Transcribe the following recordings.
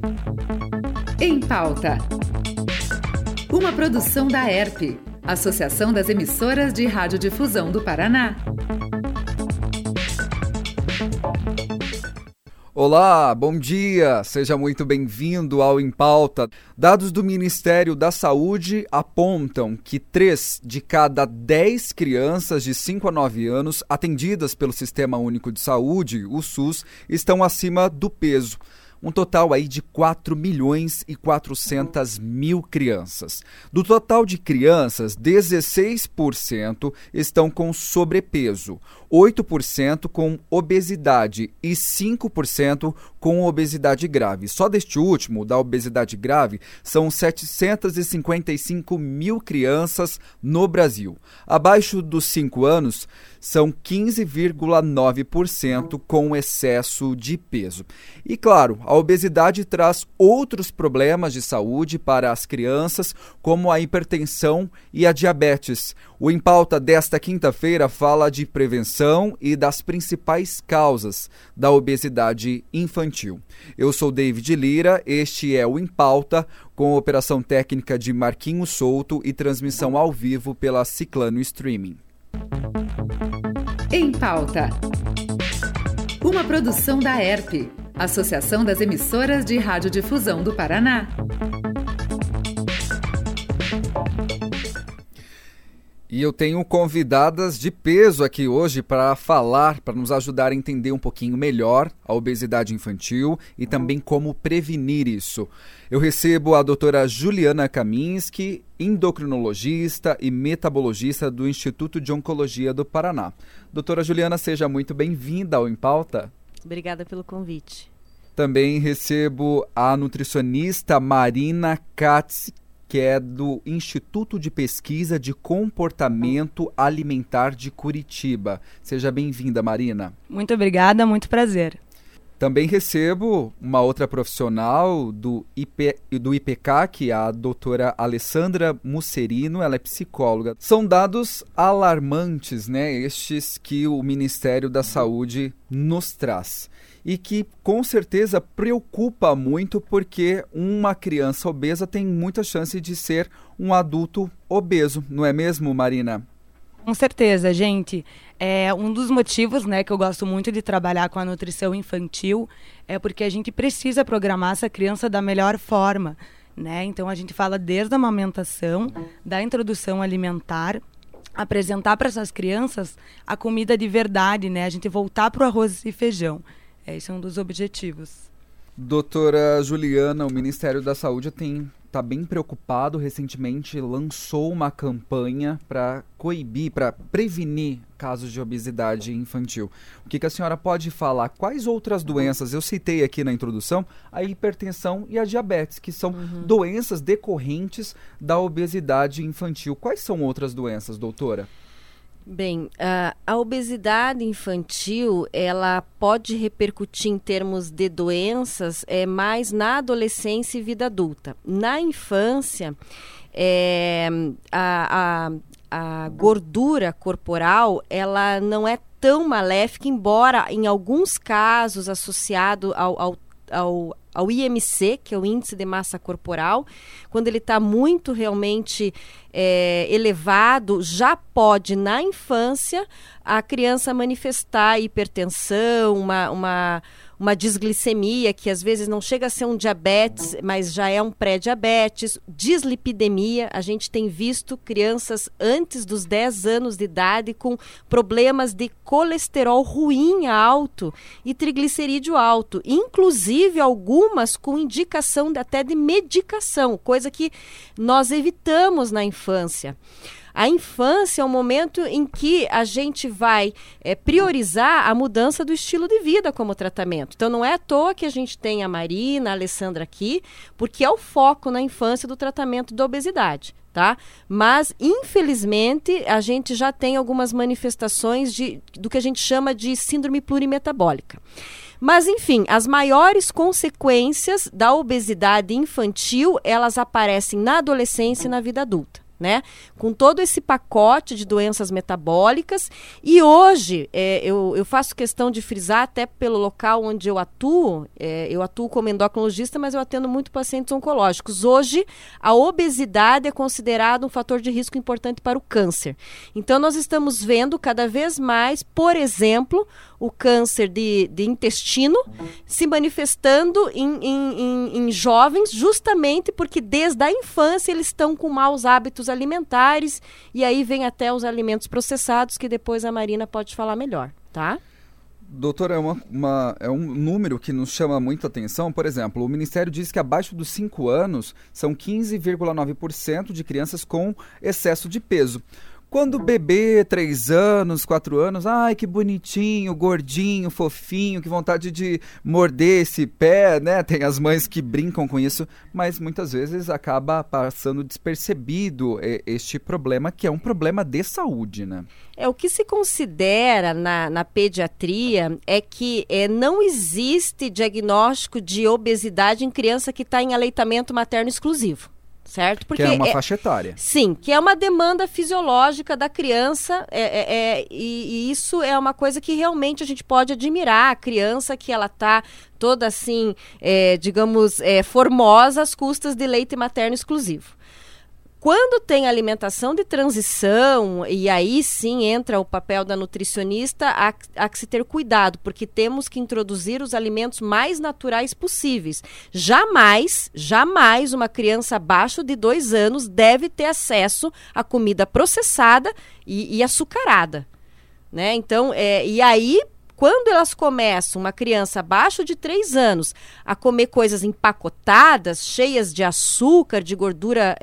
Em Pauta. Uma produção da ERP, Associação das Emissoras de Radiodifusão do Paraná. Olá, bom dia! Seja muito bem-vindo ao Em Pauta. Dados do Ministério da Saúde apontam que 3 de cada 10 crianças de 5 a 9 anos atendidas pelo Sistema Único de Saúde, o SUS, estão acima do peso. Um total aí de 4.400.000 crianças. Do total de crianças, 16% estão com sobrepeso, 8% com obesidade e 5% com obesidade grave. Só deste último, da obesidade grave, são 755.000 crianças no Brasil. Abaixo dos 5 anos, são 15,9% com excesso de peso. E claro, a obesidade traz outros problemas de saúde para as crianças, como a hipertensão e a diabetes. O Em Pauta desta quinta-feira fala de prevenção e das principais causas da obesidade infantil. Eu sou David Lira, este é o Em Pauta, com operação técnica de Marquinhos Souto e transmissão ao vivo pela Ciclano Streaming. Em Pauta. Uma produção da ERP, Associação das Emissoras de Radiodifusão do Paraná. E eu tenho convidadas de peso aqui hoje para falar, para nos ajudar a entender um pouquinho melhor a obesidade infantil e também como prevenir isso. Eu recebo a doutora Juliana Kaminski, endocrinologista e metabologista do Instituto de Oncologia do Paraná. Doutora Juliana, seja muito bem-vinda ao Em Pauta. Obrigada pelo convite. Também recebo a nutricionista Marina Katz, que é do Instituto de Pesquisa de Comportamento Alimentar de Curitiba. Seja bem-vinda, Marina. Muito obrigada, muito prazer. Também recebo uma outra profissional do IPK, que é a doutora Alessandra Musserino, ela é psicóloga. São dados alarmantes, né? Estes que o Ministério da Saúde nos traz. E que com certeza preocupa muito, porque uma criança obesa tem muita chance de ser um adulto obeso, não é mesmo, Marina? Com certeza, gente. Um dos motivos, né, que eu gosto muito de trabalhar com a nutrição infantil é porque a gente precisa programar essa criança da melhor forma, né? Então a gente fala desde a amamentação, da introdução alimentar, apresentar para essas crianças a comida de verdade, né? A gente voltar para o arroz e feijão. Esse é um dos objetivos. Doutora Juliana, o Ministério da Saúde está bem preocupado. Recentemente lançou uma campanha para coibir, para prevenir casos de obesidade infantil. O que a senhora pode falar? Quais outras doenças? Eu citei aqui na introdução a hipertensão e a diabetes, que são doenças decorrentes da obesidade infantil. Quais são outras doenças, doutora? Bem, a obesidade infantil, ela pode repercutir em termos de doenças mais na adolescência e vida adulta. Na infância, a gordura corporal, ela não é tão maléfica, embora em alguns casos associado ao IMC, que é o Índice de Massa Corporal, quando ele está muito realmente elevado, já pode, na infância, a criança manifestar hipertensão, uma disglicemia, que às vezes não chega a ser um diabetes, mas já é um pré-diabetes, dislipidemia. A gente tem visto crianças antes dos 10 anos de idade com problemas de colesterol ruim alto e triglicerídeo alto, inclusive algumas com indicação até de medicação, coisa que nós evitamos na infância. A infância é um momento em que a gente vai priorizar a mudança do estilo de vida como tratamento. Então, não é à toa que a gente tem a Marina, a Alessandra aqui, porque é o foco na infância do tratamento da obesidade, tá? Mas, infelizmente, a gente já tem algumas manifestações do que a gente chama de síndrome plurimetabólica. Mas, enfim, as maiores consequências da obesidade infantil, elas aparecem na adolescência e na vida adulta. né? Com todo esse pacote de doenças metabólicas. E hoje, eu faço questão de frisar, até pelo local onde eu atuo como endocrinologista, mas eu atendo muito pacientes oncológicos. Hoje, a obesidade é considerada um fator de risco importante para o câncer. Então, nós estamos vendo cada vez mais, por exemplo, o câncer de intestino se manifestando em jovens, justamente porque desde a infância eles estão com maus hábitos alimentares, e aí vem até os alimentos processados, que depois a Marina pode falar melhor, tá? Doutora, é um número que nos chama muito a atenção. Por exemplo, o Ministério diz que abaixo dos 5 anos são 15,9% de crianças com excesso de peso. Quando o bebê, 3 anos, 4 anos, ai, que bonitinho, gordinho, fofinho, que vontade de morder esse pé, né? Tem as mães que brincam com isso, mas muitas vezes acaba passando despercebido este problema, que é um problema de saúde, né? O que se considera na pediatria é que não existe diagnóstico de obesidade em criança que está em aleitamento materno exclusivo. Certo? Porque que é uma faixa etária. Sim, que é uma demanda fisiológica da criança, e isso é uma coisa que realmente a gente pode admirar. A criança que ela está toda assim, formosa às custas de leite materno exclusivo. Quando tem alimentação de transição, e aí sim entra o papel da nutricionista, há que se ter cuidado, porque temos que introduzir os alimentos mais naturais possíveis. Jamais uma criança abaixo de 2 anos deve ter acesso a comida processada e açucarada, né? Então, e aí, quando elas começam, uma criança abaixo de 3 anos, a comer coisas empacotadas, cheias de açúcar, de gordura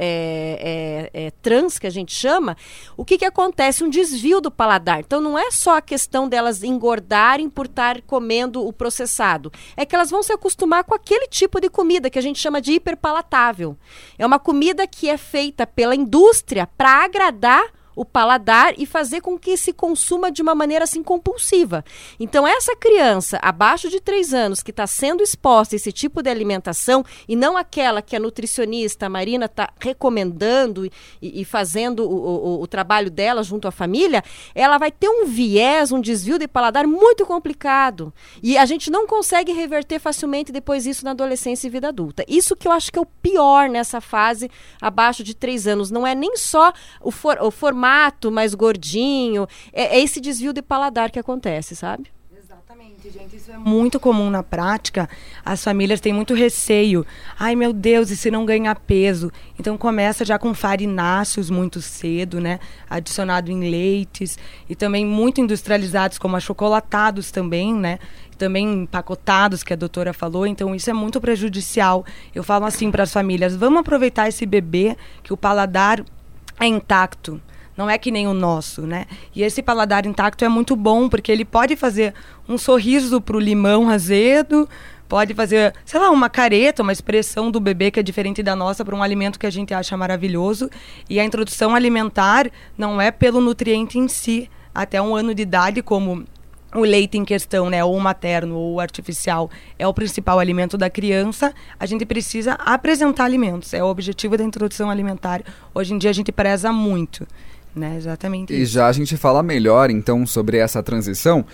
trans, que a gente chama, o que acontece? Um desvio do paladar. Então, não é só a questão delas engordarem por estar comendo o processado. É que elas vão se acostumar com aquele tipo de comida que a gente chama de hiperpalatável. É uma comida que é feita pela indústria para agradar o paladar e fazer com que se consuma de uma maneira assim compulsiva. Então, essa criança abaixo de 3 anos que está sendo exposta a esse tipo de alimentação, e não aquela que a nutricionista, a Marina, está recomendando e fazendo o trabalho dela junto à família, ela vai ter um viés, um desvio de paladar muito complicado. E a gente não consegue reverter facilmente depois isso na adolescência e vida adulta. Isso que eu acho que é o pior nessa fase abaixo de 3 anos. Não é nem só o formato mais gordinho, é esse desvio de paladar que acontece, sabe? Exatamente, gente, isso é muito comum na prática. As famílias têm muito receio. Ai, meu Deus, e se não ganhar peso? Então começa já com farináceos muito cedo, né? Adicionado em leites e também muito industrializados, como achocolatados também, né? Também empacotados, que a doutora falou. Então isso é muito prejudicial. Eu falo assim para as famílias, vamos aproveitar esse bebê que o paladar é intacto. Não é que nem o nosso, né? E esse paladar intacto é muito bom, porque ele pode fazer um sorriso pro limão azedo, pode fazer, sei lá, uma careta, uma expressão do bebê que é diferente da nossa para um alimento que a gente acha maravilhoso. E a introdução alimentar não é pelo nutriente em si. Até 1 ano de idade, como o leite em questão, né, ou materno ou artificial, é o principal alimento da criança, a gente precisa apresentar alimentos. É o objetivo da introdução alimentar. Hoje em dia a gente preza muito. Né, exatamente e isso. Já a gente fala melhor então sobre essa transição.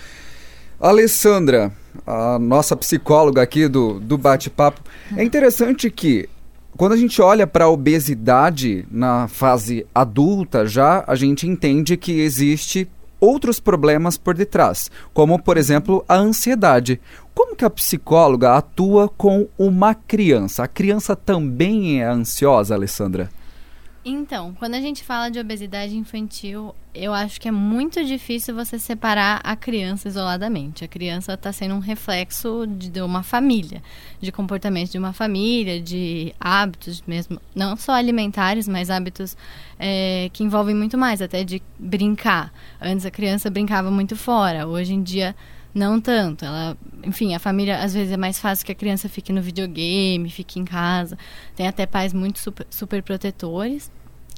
Alessandra, a nossa psicóloga aqui do bate-papo, é interessante que quando a gente olha para a obesidade na fase adulta, já a gente entende que existe outros problemas por detrás, como por exemplo a ansiedade. Como que a psicóloga atua com uma criança? A criança também é ansiosa, Alessandra? Então, quando a gente fala de obesidade infantil, eu acho que é muito difícil você separar a criança isoladamente. A criança está sendo um reflexo de uma família, de comportamento de uma família, de hábitos mesmo, não só alimentares, mas hábitos que envolvem muito mais, até de brincar. Antes a criança brincava muito fora, hoje em dia não tanto. Enfim, a família às vezes é mais fácil que a criança fique no videogame, fique em casa. Tem até pais muito super protetores.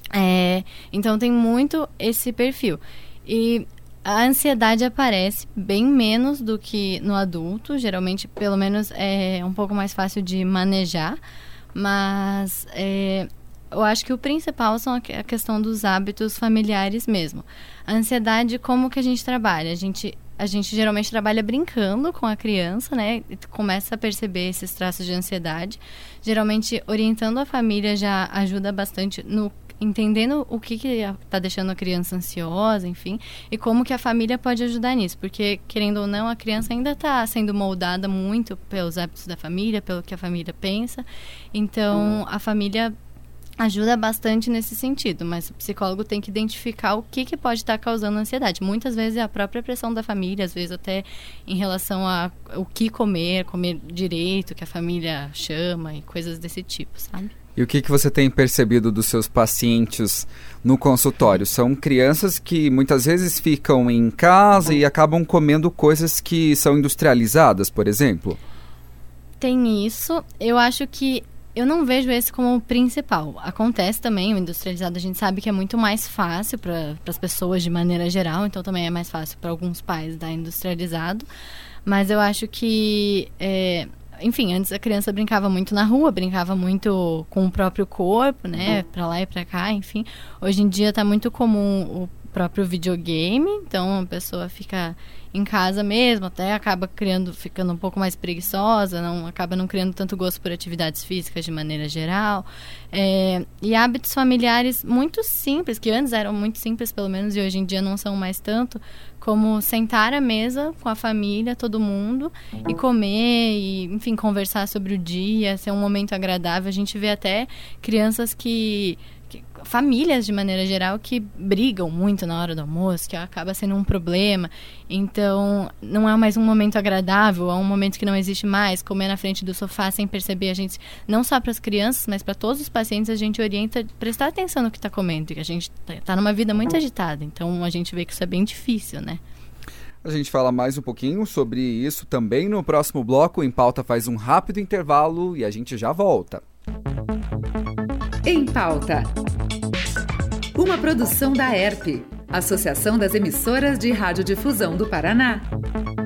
Então tem muito esse perfil. E a ansiedade aparece bem menos do que no adulto. Geralmente, pelo menos, é um pouco mais fácil de manejar. Mas eu acho que o principal são a questão dos hábitos familiares mesmo. A ansiedade, como que a gente trabalha? A gente geralmente trabalha brincando com a criança, né? E começa a perceber esses traços de ansiedade. Geralmente, orientando a família já ajuda bastante no entendendo o que está deixando a criança ansiosa, enfim, e como que a família pode ajudar nisso, porque, querendo ou não, a criança ainda está sendo moldada muito pelos hábitos da família, pelo que a família pensa, então a família ajuda bastante nesse sentido, mas o psicólogo tem que identificar o que pode estar causando ansiedade. Muitas vezes é a própria pressão da família, às vezes até em relação a o que comer direito, que a família chama e coisas desse tipo, sabe? E o que você tem percebido dos seus pacientes no consultório? São crianças que muitas vezes ficam em casa e acabam comendo coisas que são industrializadas, por exemplo? Tem isso. Eu acho que eu não vejo esse como o principal. Acontece também, o industrializado a gente sabe que é muito mais fácil para as pessoas de maneira geral, então também é mais fácil para alguns pais dar industrializado. Mas eu acho que... Enfim, antes a criança brincava muito na rua, brincava muito com o próprio corpo, né? Pra lá e pra cá, enfim. Hoje em dia tá muito comum o próprio videogame, então a pessoa fica em casa mesmo, até acaba ficando um pouco mais preguiçosa, acaba não criando tanto gosto por atividades físicas de maneira geral. E hábitos familiares muito simples, que antes eram muito simples pelo menos, e hoje em dia não são mais tanto, como sentar à mesa com a família, todo mundo, e comer, e, enfim, conversar sobre o dia, ser um momento agradável. A gente vê até crianças famílias, de maneira geral, que brigam muito na hora do almoço, que acaba sendo um problema. Então, não é mais um momento agradável, é um momento que não existe mais. Comer na frente do sofá sem perceber, a gente, não só para as crianças, mas para todos os pacientes, a gente orienta a prestar atenção no que está comendo, que a gente está numa vida muito agitada. Então, a gente vê que isso é bem difícil, né? A gente fala mais um pouquinho sobre isso também no próximo bloco. Em Pauta faz um rápido intervalo e a gente já volta. Em Pauta. Uma produção da ERP, Associação das Emissoras de Radiodifusão do Paraná.